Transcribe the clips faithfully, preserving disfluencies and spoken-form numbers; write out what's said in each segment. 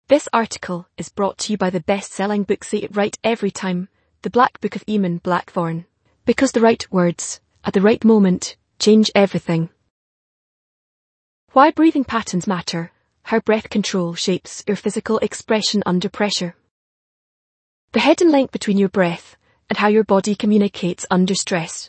This article is brought to you by the best-selling book Say It Right Every Time, The Black Book of Eamon Blackthorne. Because the right words, at the right moment, change everything. Why breathing patterns matter, how breath control shapes your physical expression under pressure. The hidden link between your breath and how your body communicates under stress.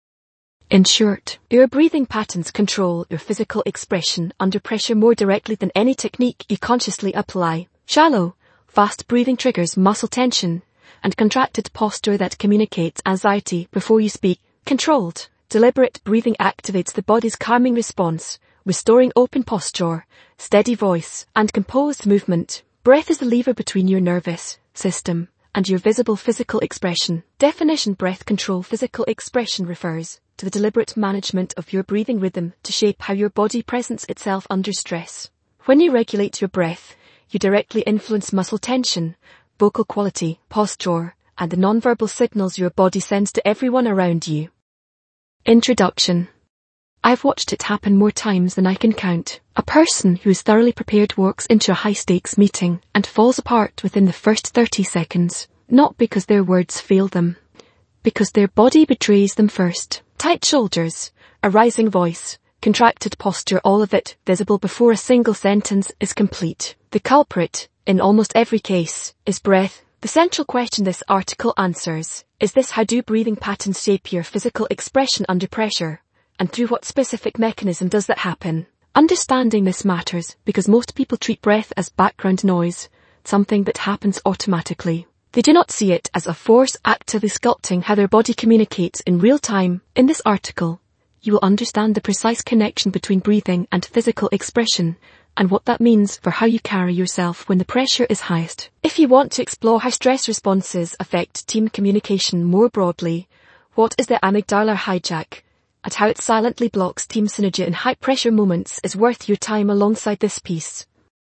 In short, your breathing patterns control your physical expression under pressure more directly than any technique you consciously apply. Shallow, fast breathing triggers muscle tension and contracted posture that communicates anxiety before you speak. Controlled, deliberate breathing activates the body's calming response, restoring open posture, steady voice, and composed movement. Breath is the lever between your nervous system and your visible physical expression. Definition: breath control physical expression refers to the deliberate management of your breathing rhythm to shape how your body presents itself under stress. When you regulate your breath, you directly influence muscle tension, vocal quality, posture, and the nonverbal signals your body sends to everyone around you. Introduction. I've watched it happen more times than I can count. A person who is thoroughly prepared walks into a high-stakes meeting and falls apart within the first thirty seconds, not because their words fail them, because their body betrays them first. Tight shoulders, a rising voice, contracted posture, all of it visible before a single sentence is complete. The culprit, in almost every case, is breath. The central question this article answers is this: how do breathing patterns shape your physical expression under pressure? And through what specific mechanism does that happen? Understanding this matters because most people treat breath as background noise, something that happens automatically. They do not see it as a force actively sculpting how their body communicates in real time. In this article, you will understand the precise connection between breathing and physical expression, and what that means for how you carry yourself when the pressure is highest. If you want to explore how stress responses affect team communication more broadly, what is the amygdala hijack, and how it silently blocks team synergy in high-pressure moments, is worth your time alongside this piece.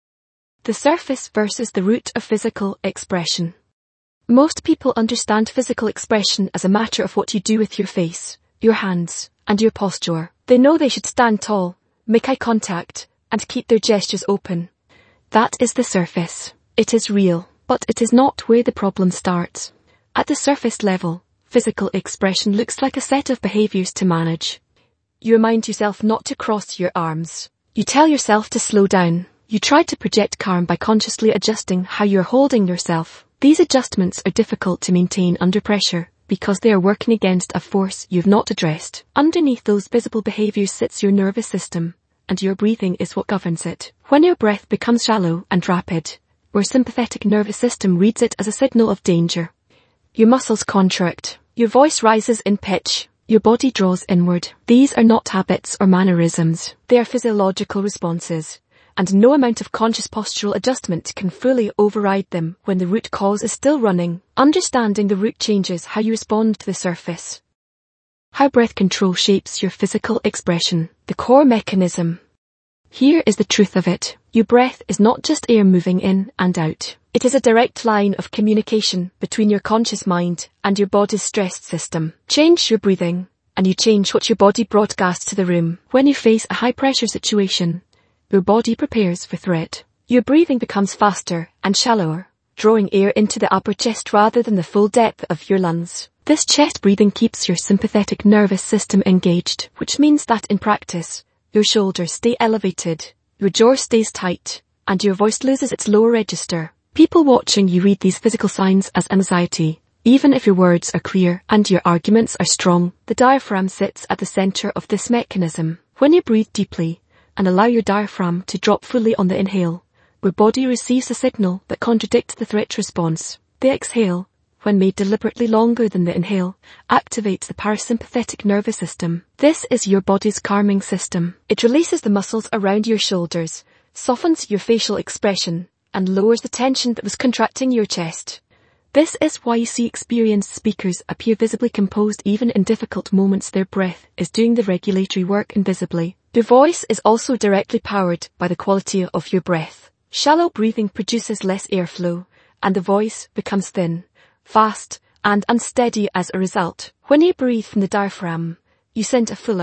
The surface versus the root of physical expression. Most people understand physical expression as a matter of what you do with your face, your hands, and your posture. They know they should stand tall, make eye contact, and keep their gestures open. That is the surface. It is real, but it is not where the problem starts. At the surface level, physical expression looks like a set of behaviors to manage. You remind yourself not to cross your arms. You tell yourself to slow down. You try to project calm by consciously adjusting how you're holding yourself. These adjustments are difficult to maintain under pressure because they are working against a force you've not addressed. Underneath those visible behaviors sits your nervous system, and your breathing is what governs it. When your breath becomes shallow and rapid, your sympathetic nervous system reads it as a signal of danger. Your muscles contract, your voice rises in pitch, your body draws inward. These are not habits or mannerisms. They are physiological responses, and no amount of conscious postural adjustment can fully override them when the root cause is still running. Understanding the root changes how you respond to the surface. How breath control shapes your physical expression. The core mechanism. Here is the truth of it. Your breath is not just air moving in and out. It is a direct line of communication between your conscious mind and your body's stressed system. Change your breathing, and you change what your body broadcasts to the room. When you face a high-pressure situation, your body prepares for threat. Your breathing becomes faster and shallower, drawing air into the upper chest rather than the full depth of your lungs. This chest breathing keeps your sympathetic nervous system engaged, which means that in practice, your shoulders stay elevated, your jaw stays tight, and your voice loses its lower register. People watching you read these physical signs as anxiety. Even if your words are clear and your arguments are strong, the diaphragm sits at the center of this mechanism. When you breathe deeply and allow your diaphragm to drop fully on the inhale, your body receives a signal that contradicts the threat response. The exhale, when made deliberately longer than the inhale, activates the parasympathetic nervous system. This is your body's calming system. It releases the muscles around your shoulders, softens your facial expression, and lowers the tension that was contracting your chest. This is why you see experienced speakers appear visibly composed even in difficult moments. Their breath is doing the regulatory work invisibly. Your voice is also directly powered by the quality of your breath. Shallow breathing produces less airflow, and the voice becomes thin, fast, and unsteady as a result. When you breathe from the diaphragm, you send a fuller,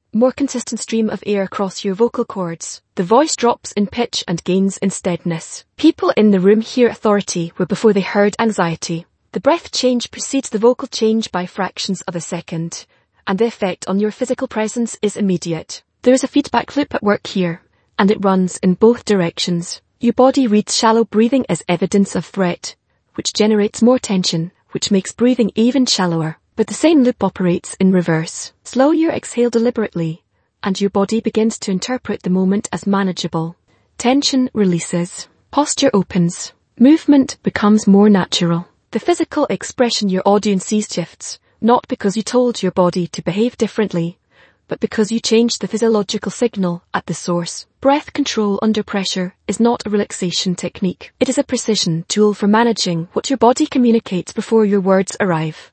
more consistent stream of air across your vocal cords. The voice drops in pitch and gains in steadiness. People in the room hear authority where before they heard anxiety. The breath change precedes the vocal change by fractions of a second, and the effect on your physical presence is immediate. There is a feedback loop at work here, and it runs in both directions. Your body reads shallow breathing as evidence of threat, which generates more tension, which makes breathing even shallower. But the same loop operates in reverse. Slow your exhale deliberately, and your body begins to interpret the moment as manageable. Tension releases. Posture opens. Movement becomes more natural. The physical expression your audience sees shifts, not because you told your body to behave differently, but because you changed the physiological signal at the source. Breath control under pressure is not a relaxation technique. It is a precision tool for managing what your body communicates before your words arrive.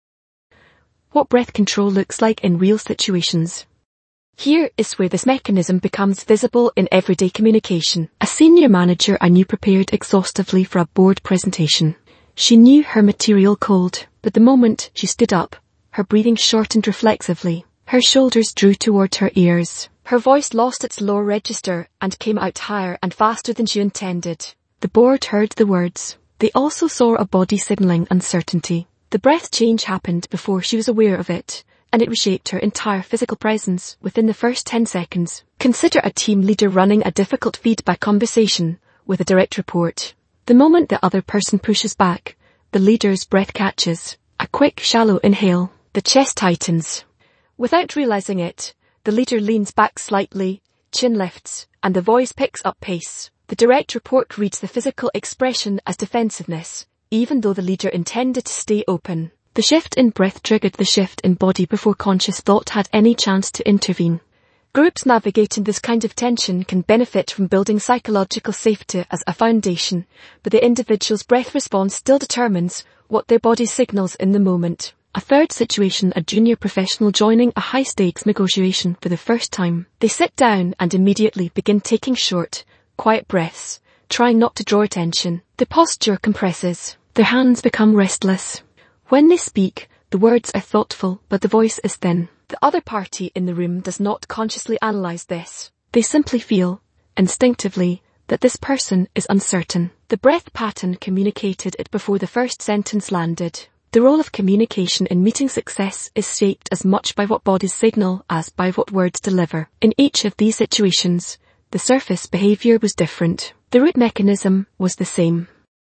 What breath control looks like in real situations. Here is where this mechanism becomes visible in everyday communication. A senior manager I knew prepared exhaustively for a board presentation. She knew her material cold, but the moment she stood up, her breathing shortened reflexively. Her shoulders drew toward her ears. Her voice lost its lower register and came out higher and faster than she intended. The board heard the words. They also saw a body signaling uncertainty. The breath change happened before she was aware of it, and it reshaped her entire physical presence within the first ten seconds. Consider a team leader running a difficult feedback conversation with a direct report. The moment the other person pushes back, the leader's breath catches. A quick, shallow inhale. The chest tightens. Without realizing it, the leader leans back slightly, chin lifts, and the voice picks up pace. The direct report reads the physical expression as defensiveness, even though the leader intended to stay open. The shift in breath triggered the shift in body before conscious thought had any chance to intervene. Groups navigating this kind of tension can benefit from building psychological safety as a foundation, but the individual's breath response still determines what their body signals in the moment. A third situation, a junior professional joining a high-stakes negotiation for the first time. They sit down and immediately begin taking short, quiet breaths, trying not to draw attention. The posture compresses. Their hands become restless. When they speak, the words are thoughtful, but the voice is thin. The other party in the room does not consciously analyze this. They simply feel, instinctively, that this person is uncertain. The breath pattern communicated it before the first sentence landed. The role of communication in meeting success is shaped as much by what bodies signal as by what words deliver. In each of these situations, the surface behavior was different. The root mechanism was the same.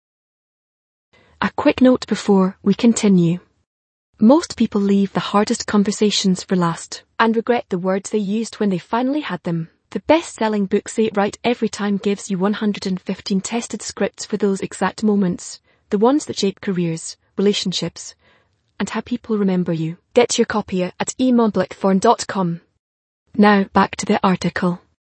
A quick note before we continue. Most people leave the hardest conversations for last and regret the words they used when they finally had them. The best-selling book Say It Right Every Time gives you one hundred fifteen tested scripts for those exact moments, the ones that shape careers, relationships, and how people remember you. Get your copy at e mon blackthorn dot com. Now back to the article.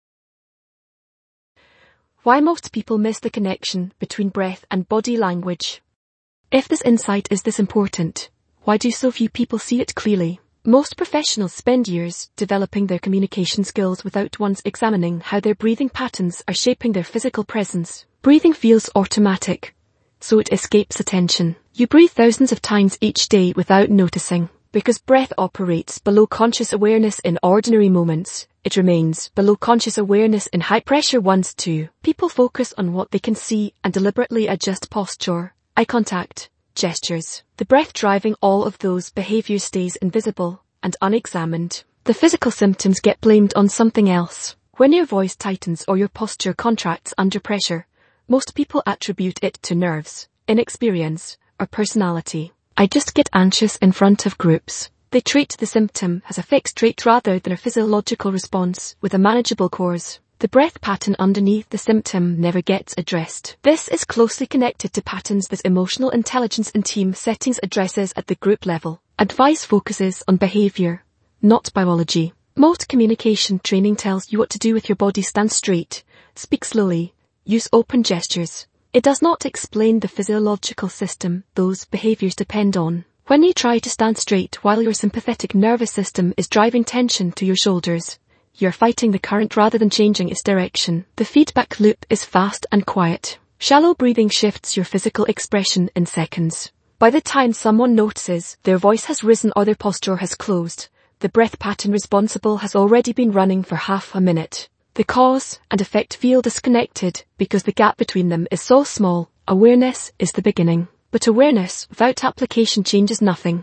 Why most people miss the connection between breath and body language. If this insight is this important, why do so few people see it clearly? Most professionals spend years developing their communication skills without once examining how their breathing patterns are shaping their physical presence. Breathing feels automatic, so it escapes attention. You breathe thousands of times each day without noticing. Because breath operates below conscious awareness in ordinary moments, it remains below conscious awareness in high-pressure ones too. People focus on what they can see and deliberately adjust posture, eye contact, gestures. The breath driving all of those behaviors stays invisible and unexamined. The physical symptoms get blamed on something else. When your voice tightens or your posture contracts under pressure, most people attribute it to nerves, inexperience, or personality. I just get anxious in front of groups. They treat the symptom as a fixed trait rather than a physiological response with a manageable cause. The breath pattern underneath the symptom never gets addressed. This is closely connected to patterns that emotional intelligence in team settings addresses at the group level. Advice focuses on behavior, not biology. Most communication training tells you what to do with your body. Stand straight, speak slowly, use open gestures. It does not explain the physiological system those behaviors depend on. When you try to stand straight while your sympathetic nervous system is driving tension to your shoulders, you're fighting the current rather than changing its direction. The feedback loop is fast and quiet. Shallow breathing shifts your physical expression in seconds. By the time someone notices their voice has risen or their posture has closed, the breath pattern responsible has already been running for half a minute. The cause and effect feel disconnected because the gap between them is so small. Awareness is the beginning, but awareness without application changes nothing.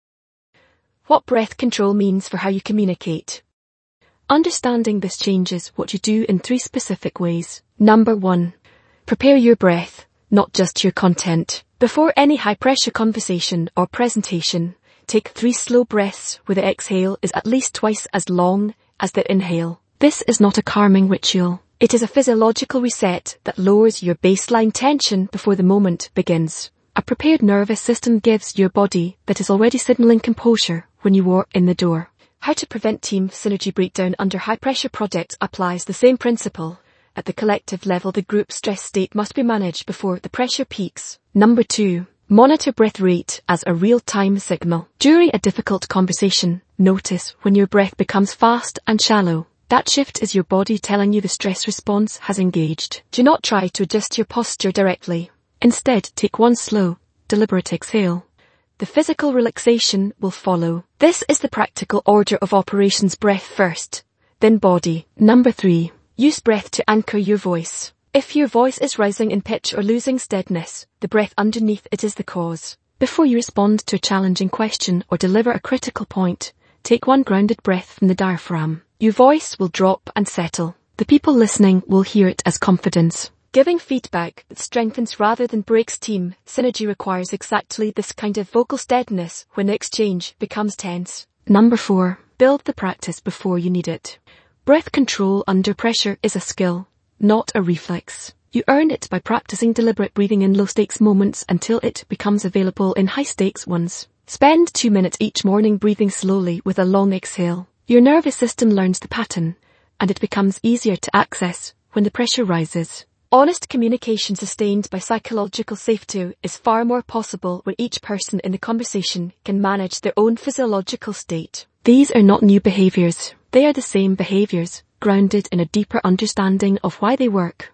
What breath control means for how you communicate. Understanding this changes what you do in three specific ways. Number one, prepare your breath, not just your content. Before any high-pressure conversation or presentation, take three slow breaths where the exhale is at least twice as long as the inhale. This is not a calming ritual. It is a physiological reset that lowers your baseline tension before the moment begins. A prepared nervous system gives your body that is already signaling composure when you walk in the door. How to prevent team synergy breakdown under high-pressure projects applies the same principle. At the collective level, the group stress state must be managed before the pressure peaks. Number two, monitor breath rate as a real-time signal. During a difficult conversation, notice when your breath becomes fast and shallow. That shift is your body telling you the stress response has engaged. Do not try to adjust your posture directly. Instead, take one slow, deliberate exhale. The physical relaxation will follow. This is the practical order of operations: breath first, then body. Number three, use breath to anchor your voice. If your voice is rising in pitch or losing steadiness, the breath underneath it is the cause. Before you respond to a challenging question or deliver a critical point, take one grounded breath from the diaphragm. Your voice will drop and settle. The people listening will hear it as confidence. Giving feedback that strengthens rather than breaks team synergy requires exactly this kind of vocal steadiness when the exchange becomes tense. Number four, build the practice before you need it. Breath control under pressure is a skill, not a reflex. You earn it by practicing deliberate breathing in low-stakes moments until it becomes available in high-stakes ones. Spend two minutes each morning breathing slowly with a long exhale. Your nervous system learns the pattern, and it becomes easier to access when the pressure rises. Honest communication sustained by psychological safety is far more possible when each person in the conversation can manage their own physiological state. These are not new behaviors. They are the same behaviors, grounded in a deeper understanding of why they work.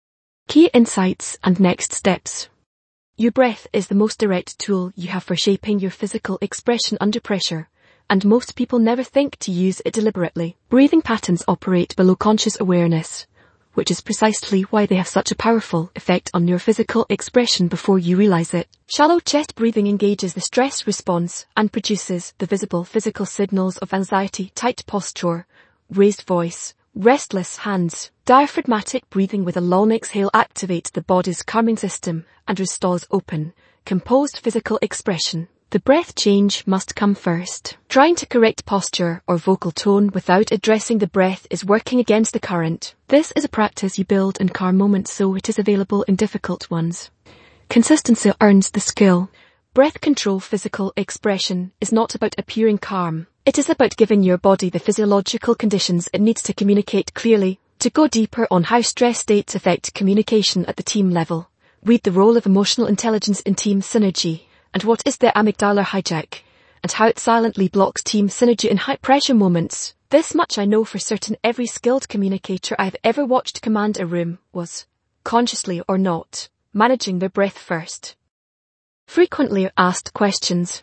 Key insights and next steps. Your breath is the most direct tool you have for shaping your physical expression under pressure, and most people never think to use it deliberately. Breathing patterns operate below conscious awareness, which is precisely why they have such a powerful effect on your physical expression before you realize it. Shallow chest breathing engages the stress response and produces the visible physical signals of anxiety: tight posture, raised voice, restless hands. Diaphragmatic breathing with a long exhale activates the body's calming system and restores open, composed physical expression. The breath change must come first. Trying to correct posture or vocal tone without addressing the breath is working against the current. This is a practice you build in calm moments so it is available in difficult ones. Consistency earns the skill. Breath control physical expression is not about appearing calm. It is about giving your body the physiological conditions it needs to communicate clearly. To go deeper on how stress states affect communication at the team level, read The Role of Emotional Intelligence in Team Synergy, and What is the Amygdala Hijack, and how it silently blocks team synergy in high-pressure moments. This much I know for certain: every skilled communicator I've ever watched command a room was, consciously or not, managing their breath first. Frequently asked questions.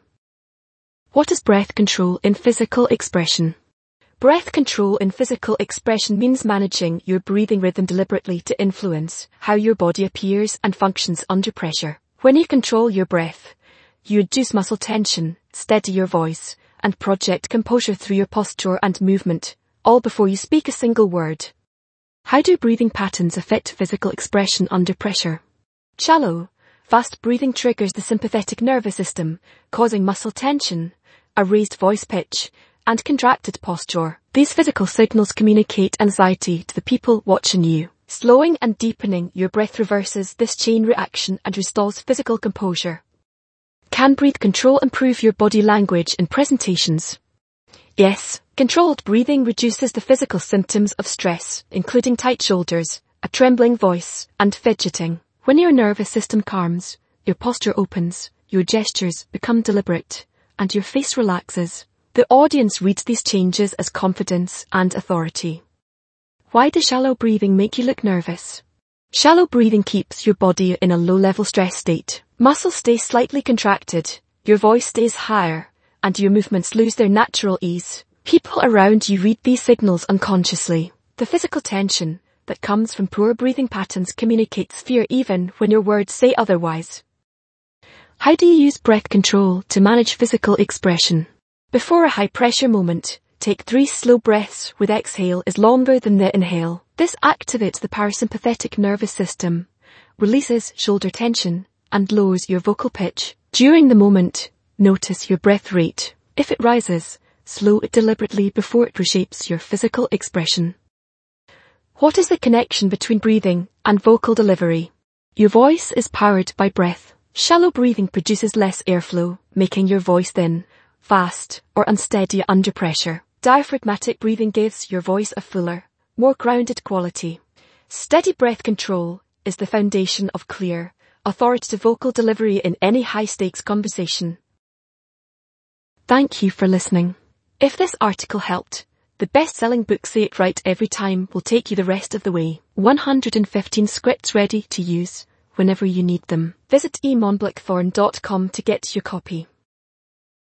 What is breath control in physical expression? Breath control in physical expression means managing your breathing rhythm deliberately to influence how your body appears and functions under pressure. When you control your breath, you reduce muscle tension, steady your voice, and project composure through your posture and movement, all before you speak a single word. How do breathing patterns affect physical expression under pressure? Shallow, fast breathing triggers the sympathetic nervous system, causing muscle tension, a raised voice pitch, and contracted posture. These physical signals communicate anxiety to the people watching you. Slowing and deepening your breath reverses this chain reaction and restores physical composure. Can breath control improve your body language in presentations? Yes, controlled breathing reduces the physical symptoms of stress, including tight shoulders, a trembling voice, and fidgeting. When your nervous system calms, your posture opens, your gestures become deliberate, and your face relaxes. The audience reads these changes as confidence and authority. Why does shallow breathing make you look nervous? Shallow breathing keeps your body in a low-level stress state. Muscles stay slightly contracted, your voice stays higher, and your movements lose their natural ease. People around you read these signals unconsciously. The physical tension that comes from poor breathing patterns communicates fear even when your words say otherwise. How do you use breath control to manage physical expression? Before a high-pressure moment, take three slow breaths with exhale is longer than the inhale. This activates the parasympathetic nervous system, releases shoulder tension, and lowers your vocal pitch. During the moment, notice your breath rate. If it rises, slow it deliberately before it reshapes your physical expression. What is the connection between breathing and vocal delivery? Your voice is powered by breath. Shallow breathing produces less airflow, making your voice thin, fast, or unsteady under pressure. Diaphragmatic breathing gives your voice a fuller, more grounded quality. Steady breath control is the foundation of clear, authoritative vocal delivery in any high-stakes conversation. Thank you for listening. If this article helped, the best-selling book Say It Right Every Time will take you the rest of the way. one hundred fifteen scripts ready to use whenever you need them. Visit e mon blackthorn dot com to get your copy.